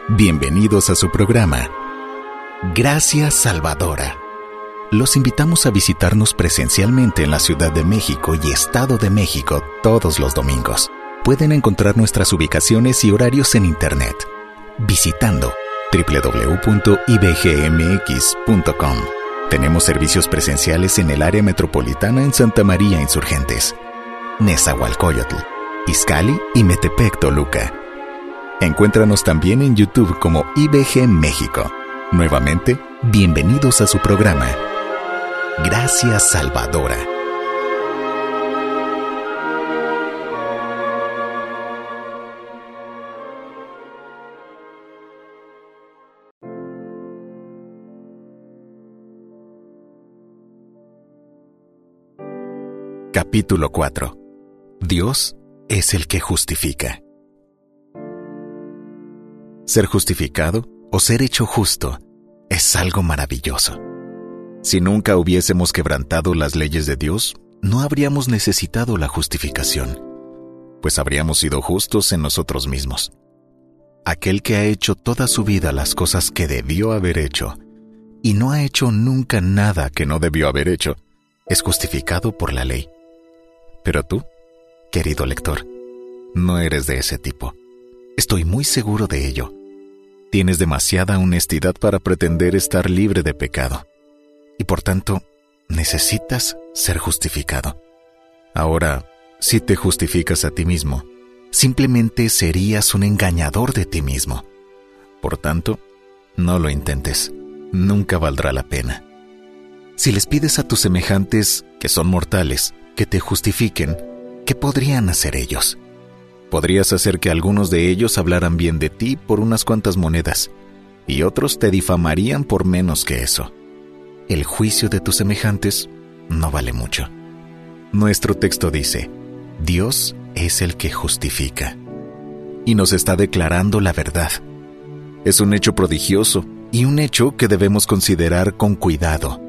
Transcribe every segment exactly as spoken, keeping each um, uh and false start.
Bienvenidos a su programa, Gracia Salvadora. Los invitamos a visitarnos presencialmente en la Ciudad de México y Estado de México todos los domingos. Pueden encontrar nuestras ubicaciones y horarios en Internet visitando doble u doble u doble u punto i b g m x punto com. Tenemos servicios presenciales en el área metropolitana en Santa María Insurgentes, Nezahualcóyotl, Izcalli y Metepec, Toluca. Encuéntranos también en YouTube como I B G México. Nuevamente, bienvenidos a su programa, Gracia Salvadora. Capítulo cuatro. Dios es el que justifica. Ser justificado o ser hecho justo es algo maravilloso. Si nunca hubiésemos quebrantado las leyes de Dios, no habríamos necesitado la justificación, pues habríamos sido justos en nosotros mismos. Aquel que ha hecho toda su vida las cosas que debió haber hecho y no ha hecho nunca nada que no debió haber hecho, es justificado por la ley. Pero tú, querido lector, no eres de ese tipo. Estoy muy seguro de ello. Tienes demasiada honestidad para pretender estar libre de pecado, y por tanto, necesitas ser justificado. Ahora, si te justificas a ti mismo, simplemente serías un engañador de ti mismo. Por tanto, no lo intentes. Nunca valdrá la pena. Si les pides a tus semejantes, que son mortales, que te justifiquen, ¿qué podrían hacer ellos? Podrías hacer que algunos de ellos hablaran bien de ti por unas cuantas monedas, y otros te difamarían por menos que eso. El juicio de tus semejantes no vale mucho. Nuestro texto dice, Dios es el que justifica, y nos está declarando la verdad. Es un hecho prodigioso, y un hecho que debemos considerar con cuidado.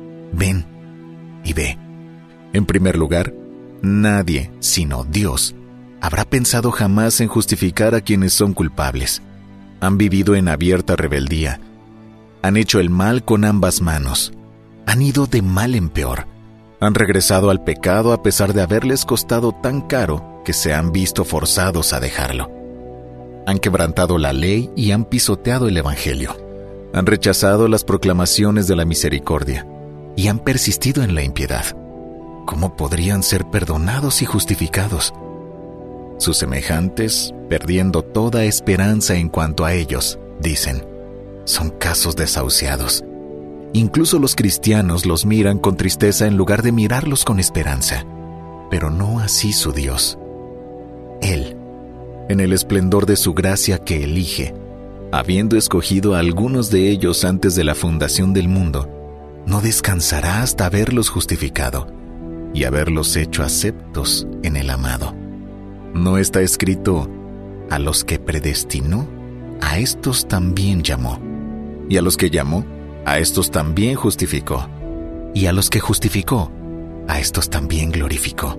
Ven y ve. En primer lugar, nadie, sino Dios, habrá pensado jamás en justificar a quienes son culpables. Han vivido en abierta rebeldía. Han hecho el mal con ambas manos. Han ido de mal en peor. Han regresado al pecado a pesar de haberles costado tan caro que se han visto forzados a dejarlo. Han quebrantado la ley y han pisoteado el Evangelio. Han rechazado las proclamaciones de la misericordia y han persistido en la impiedad. ¿Cómo podrían ser perdonados y justificados? Sus semejantes, perdiendo toda esperanza en cuanto a ellos, dicen, son casos desahuciados. Incluso los cristianos los miran con tristeza en lugar de mirarlos con esperanza. Pero no así su Dios. Él, en el esplendor de su gracia que elige, habiendo escogido a algunos de ellos antes de la fundación del mundo, no descansará hasta haberlos justificado y haberlos hecho aceptos en el amado. ¿No está escrito, a los que predestinó, a estos también llamó? Y a los que llamó, a estos también justificó. Y a los que justificó, a estos también glorificó.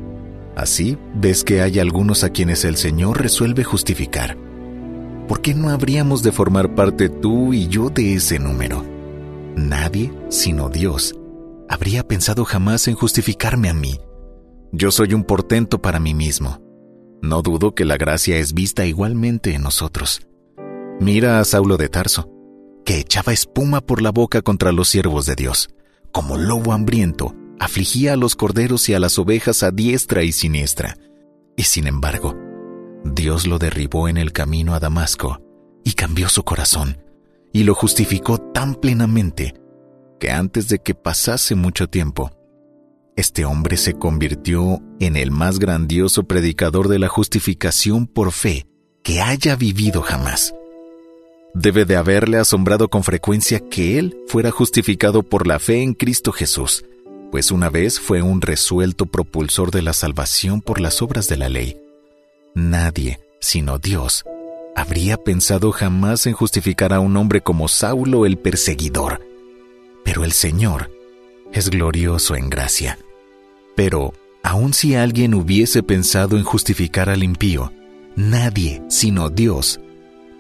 Así ves que hay algunos a quienes el Señor resuelve justificar. ¿Por qué no habríamos de formar parte tú y yo de ese número? Nadie, sino Dios, habría pensado jamás en justificarme a mí. Yo soy un portento para mí mismo. No dudo que la gracia es vista igualmente en nosotros. Mira a Saulo de Tarso, que echaba espuma por la boca contra los siervos de Dios. Como lobo hambriento, afligía a los corderos y a las ovejas a diestra y siniestra. Y sin embargo, Dios lo derribó en el camino a Damasco y cambió su corazón, y lo justificó tan plenamente que antes de que pasase mucho tiempo, este hombre se convirtió en el más grandioso predicador de la justificación por fe que haya vivido jamás. Debe de haberle asombrado con frecuencia que él fuera justificado por la fe en Cristo Jesús, pues una vez fue un resuelto propulsor de la salvación por las obras de la ley. Nadie, sino Dios, habría pensado jamás en justificar a un hombre como Saulo el perseguidor. Pero el Señor es glorioso en gracia. Pero, aun si alguien hubiese pensado en justificar al impío, nadie, sino Dios,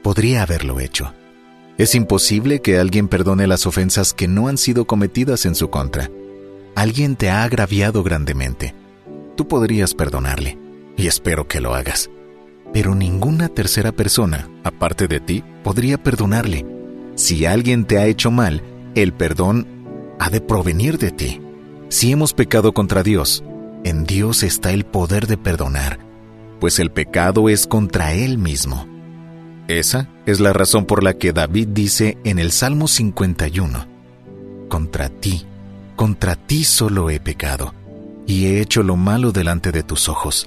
podría haberlo hecho. Es imposible que alguien perdone las ofensas que no han sido cometidas en su contra. Alguien te ha agraviado grandemente. Tú podrías perdonarle, y espero que lo hagas. Pero ninguna tercera persona, aparte de ti, podría perdonarle. Si alguien te ha hecho mal, el perdón ha de provenir de ti. Si hemos pecado contra Dios, en Dios está el poder de perdonar, pues el pecado es contra Él mismo. Esa es la razón por la que David dice en el Salmo cincuenta y uno, «Contra ti, contra ti solo he pecado, y he hecho lo malo delante de tus ojos».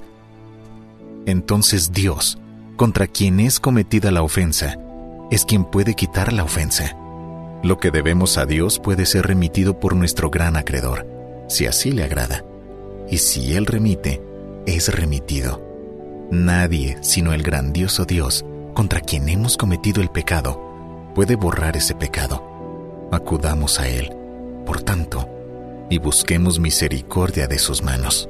Entonces Dios, contra quien es cometida la ofensa, es quien puede quitar la ofensa. Lo que debemos a Dios puede ser remitido por nuestro gran acreedor, si así le agrada. Y si Él remite, es remitido. Nadie, sino el grandioso Dios, contra quien hemos cometido el pecado, puede borrar ese pecado. Acudamos a Él, por tanto, y busquemos misericordia de sus manos.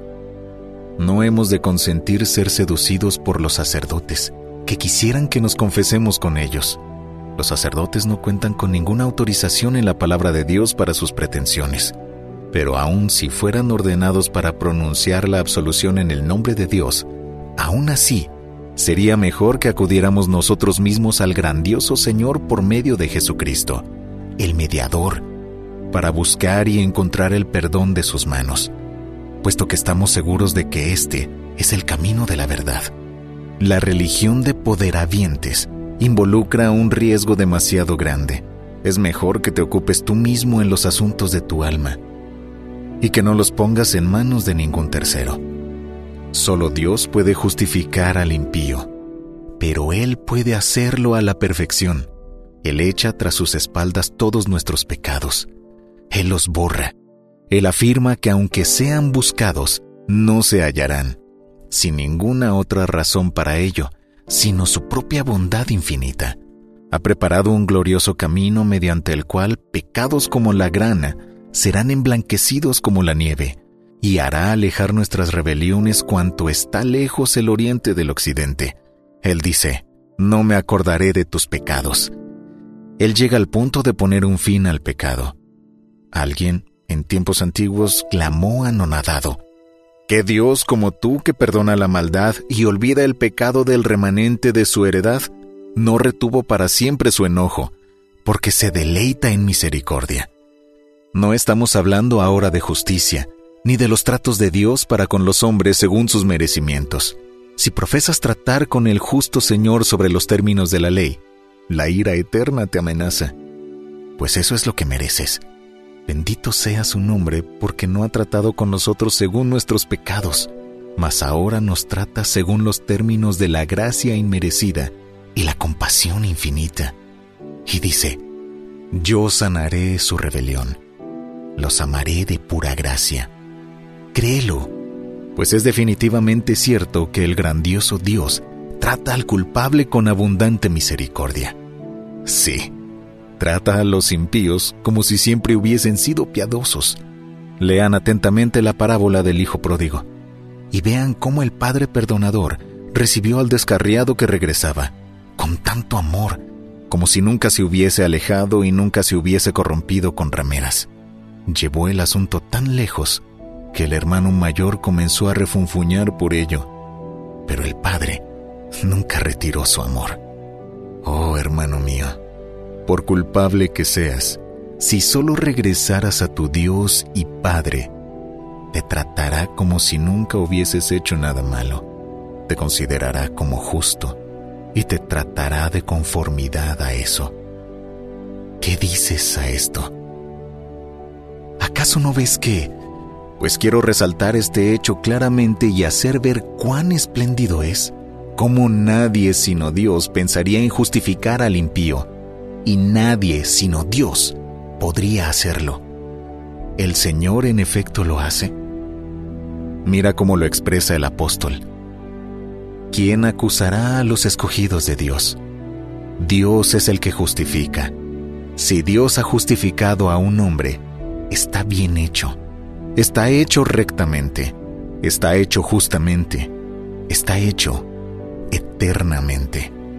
No hemos de consentir ser seducidos por los sacerdotes, que quisieran que nos confesemos con ellos. Los sacerdotes no cuentan con ninguna autorización en la palabra de Dios para sus pretensiones. Pero aun si fueran ordenados para pronunciar la absolución en el nombre de Dios, aún así, sería mejor que acudiéramos nosotros mismos al grandioso Señor por medio de Jesucristo, el mediador, para buscar y encontrar el perdón de sus manos, puesto que estamos seguros de que este es el camino de la verdad. La religión de poderavientes involucra un riesgo demasiado grande. Es mejor que te ocupes tú mismo en los asuntos de tu alma y que no los pongas en manos de ningún tercero. Solo Dios puede justificar al impío, pero Él puede hacerlo a la perfección. Él echa tras sus espaldas todos nuestros pecados. Él los borra. Él afirma que aunque sean buscados, no se hallarán, sin ninguna otra razón para ello, sino su propia bondad infinita. Ha preparado un glorioso camino mediante el cual pecados como la grana serán emblanquecidos como la nieve, y hará alejar nuestras rebeliones cuanto está lejos el oriente del occidente. Él dice, no me acordaré de tus pecados. Él llega al punto de poner un fin al pecado. Alguien, en tiempos antiguos, clamó anonadado, ¿qué Dios como tú que perdona la maldad y olvida el pecado del remanente de su heredad, no retuvo para siempre su enojo, porque se deleita en misericordia? No estamos hablando ahora de justicia, ni de los tratos de Dios para con los hombres según sus merecimientos. Si profesas tratar con el justo Señor sobre los términos de la ley, la ira eterna te amenaza, pues eso es lo que mereces. Bendito sea su nombre, porque no ha tratado con nosotros según nuestros pecados, mas ahora nos trata según los términos de la gracia inmerecida y la compasión infinita. Y dice, yo sanaré su rebelión, los amaré de pura gracia. Créelo, pues es definitivamente cierto que el grandioso Dios trata al culpable con abundante misericordia. Sí, trata a los impíos como si siempre hubiesen sido piadosos. Lean atentamente la parábola del hijo pródigo y vean cómo el padre perdonador recibió al descarriado que regresaba, con tanto amor, como si nunca se hubiese alejado y nunca se hubiese corrompido con rameras. Llevó el asunto tan lejos que el hermano mayor comenzó a refunfuñar por ello, pero el padre nunca retiró su amor. Oh, hermano mío, por culpable que seas, si solo regresaras a tu Dios y Padre, te tratará como si nunca hubieses hecho nada malo, te considerará como justo y te tratará de conformidad a eso. ¿Qué dices a esto? ¿Acaso no ves que? Pues quiero resaltar este hecho claramente y hacer ver cuán espléndido es, cómo nadie sino Dios pensaría en justificar al impío, y nadie sino Dios podría hacerlo. ¿El Señor en efecto lo hace? Mira cómo lo expresa el apóstol. ¿Quién acusará a los escogidos de Dios? Dios es el que justifica. Si Dios ha justificado a un hombre, está bien hecho. Está hecho rectamente. Está hecho justamente. Está hecho eternamente.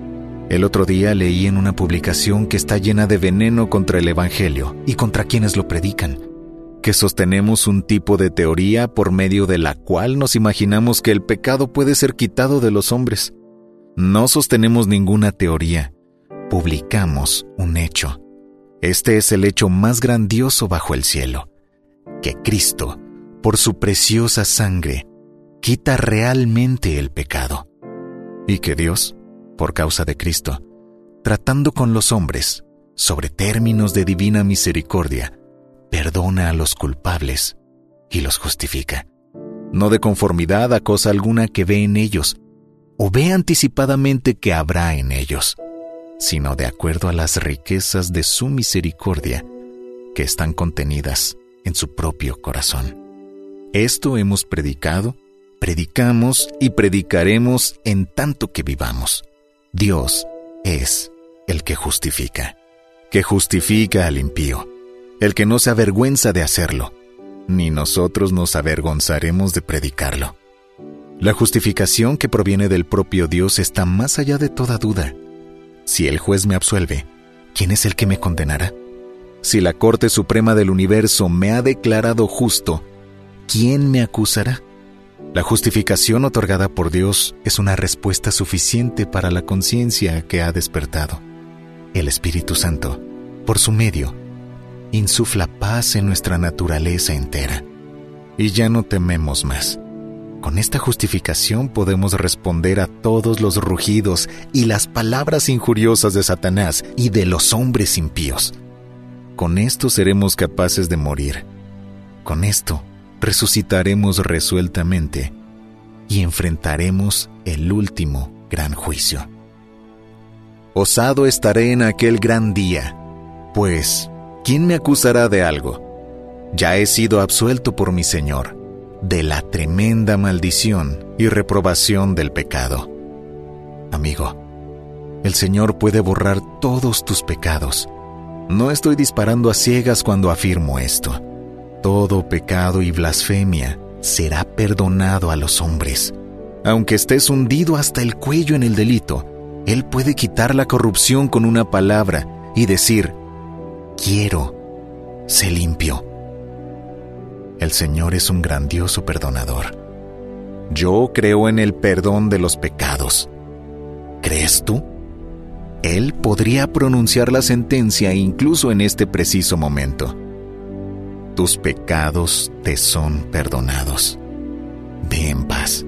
El otro día leí en una publicación que está llena de veneno contra el Evangelio y contra quienes lo predican, que sostenemos un tipo de teoría por medio de la cual nos imaginamos que el pecado puede ser quitado de los hombres. No sostenemos ninguna teoría, publicamos un hecho. Este es el hecho más grandioso bajo el cielo, que Cristo, por su preciosa sangre, quita realmente el pecado, y que Dios, por causa de Cristo, tratando con los hombres, sobre términos de divina misericordia, perdona a los culpables y los justifica, no de conformidad a cosa alguna que ve en ellos, o ve anticipadamente que habrá en ellos, sino de acuerdo a las riquezas de su misericordia que están contenidas en su propio corazón. Esto hemos predicado, predicamos y predicaremos en tanto que vivamos. Dios es el que justifica, que justifica al impío, el que no se avergüenza de hacerlo, ni nosotros nos avergonzaremos de predicarlo. La justificación que proviene del propio Dios está más allá de toda duda. Si el juez me absuelve, ¿quién es el que me condenará? Si la Corte Suprema del Universo me ha declarado justo, ¿quién me acusará? La justificación otorgada por Dios es una respuesta suficiente para la conciencia que ha despertado. El Espíritu Santo, por su medio, insufla paz en nuestra naturaleza entera, y ya no tememos más. Con esta justificación podemos responder a todos los rugidos y las palabras injuriosas de Satanás y de los hombres impíos. Con esto seremos capaces de morir. Con esto resucitaremos resueltamente y enfrentaremos el último gran juicio. Osado estaré en aquel gran día, pues, ¿quién me acusará de algo? Ya he sido absuelto por mi Señor de la tremenda maldición y reprobación del pecado. Amigo, el Señor puede borrar todos tus pecados. No estoy disparando a ciegas cuando afirmo esto. Todo pecado y blasfemia será perdonado a los hombres. Aunque estés hundido hasta el cuello en el delito, Él puede quitar la corrupción con una palabra y decir: quiero, sé limpio. El Señor es un grandioso perdonador. Yo creo en el perdón de los pecados. ¿Crees tú? Él podría pronunciar la sentencia incluso en este preciso momento. Tus pecados te son perdonados. Ve en paz.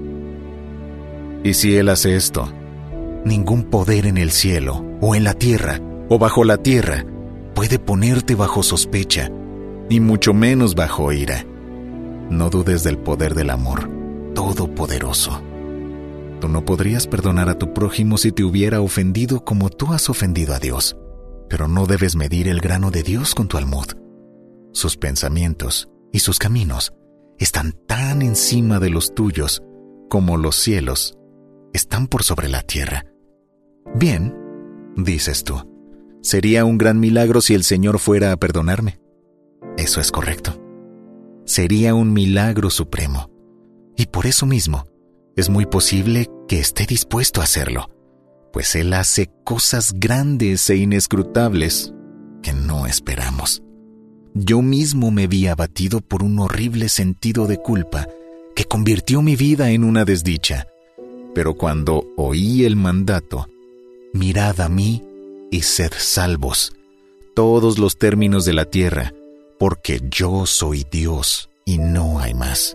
Y si Él hace esto, ningún poder en el cielo, o en la tierra, o bajo la tierra, puede ponerte bajo sospecha, y mucho menos bajo ira. No dudes del poder del amor todopoderoso. Tú no podrías perdonar a tu prójimo si te hubiera ofendido como tú has ofendido a Dios, pero no debes medir el grano de Dios con tu almud. Sus pensamientos y sus caminos están tan encima de los tuyos como los cielos están por sobre la tierra. Bien, dices tú, sería un gran milagro si el Señor fuera a perdonarme. Eso es correcto. Sería un milagro supremo, y por eso mismo es muy posible que esté dispuesto a hacerlo, pues Él hace cosas grandes e inescrutables que no esperamos. Yo mismo me vi abatido por un horrible sentido de culpa que convirtió mi vida en una desdicha. Pero cuando oí el mandato, mirad a mí y sed salvos, todos los términos de la tierra, porque yo soy Dios y no hay más.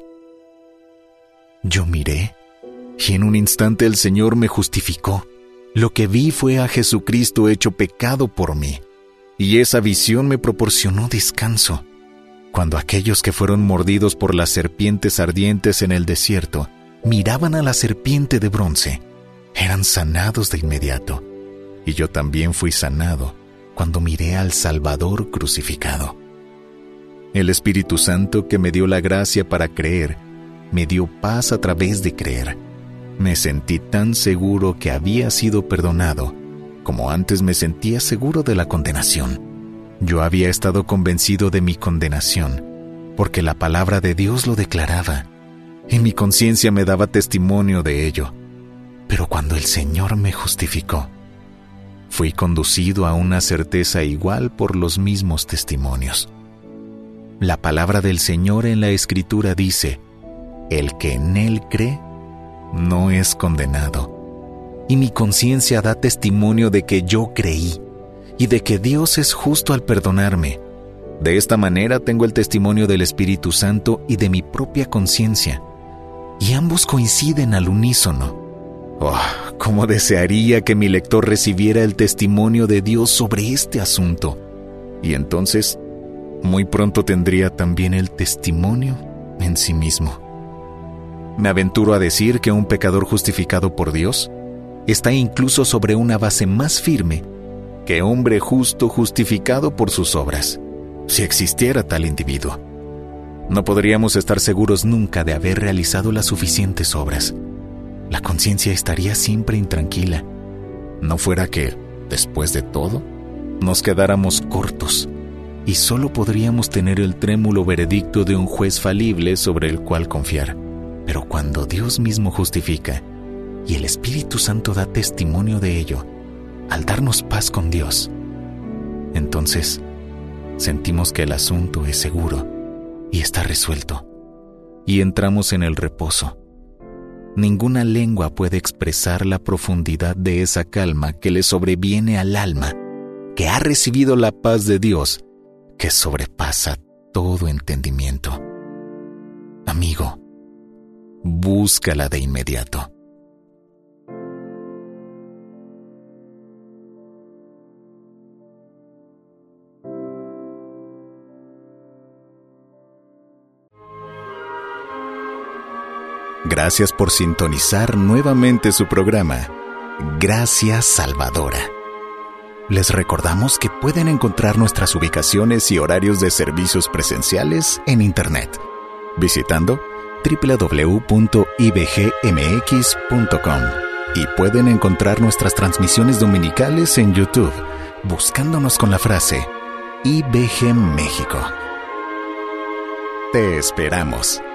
Yo miré, y en un instante el Señor me justificó. Lo que vi fue a Jesucristo hecho pecado por mí, y esa visión me proporcionó descanso. Cuando aquellos que fueron mordidos por las serpientes ardientes en el desierto miraban a la serpiente de bronce, eran sanados de inmediato, y yo también fui sanado cuando miré al Salvador crucificado. El Espíritu Santo, que me dio la gracia para creer, me dio paz a través de creer. Me sentí tan seguro que había sido perdonado, como antes me sentía seguro de la condenación. Yo había estado convencido de mi condenación, porque la palabra de Dios lo declaraba, y mi conciencia me daba testimonio de ello. Pero cuando el Señor me justificó, Fui conducido a una certeza igual por los mismos testimonios. La palabra del Señor en la Escritura dice: el que en Él cree no es condenado. Y mi conciencia da testimonio de que yo creí y de que Dios es justo al perdonarme. De esta manera tengo el testimonio del Espíritu Santo y de mi propia conciencia, y ambos coinciden al unísono. Oh, cómo desearía que mi lector recibiera el testimonio de Dios sobre este asunto, y entonces muy pronto tendría también el testimonio en sí mismo. Me aventuro a decir que un pecador justificado por Dios está incluso sobre una base más firme que hombre justo justificado por sus obras, si existiera tal individuo. No podríamos estar seguros nunca de haber realizado las suficientes obras. La conciencia estaría siempre intranquila, no fuera que, después de todo, nos quedáramos cortos y solo podríamos tener el trémulo veredicto de un juez falible sobre el cual confiar. Pero cuando Dios mismo justifica y el Espíritu Santo da testimonio de ello, al darnos paz con Dios, entonces sentimos que el asunto es seguro y está resuelto, y entramos en el reposo. Ninguna lengua puede expresar la profundidad de esa calma que le sobreviene al alma, que ha recibido la paz de Dios, que sobrepasa todo entendimiento. Amigo, búscala de inmediato. Gracias por sintonizar nuevamente su programa, Gracia Salvadora. Les recordamos que pueden encontrar nuestras ubicaciones y horarios de servicios presenciales en Internet, visitando doble u doble u doble u punto i b g m x punto com, y pueden encontrar nuestras transmisiones dominicales en YouTube, buscándonos con la frase I B G México. Te esperamos.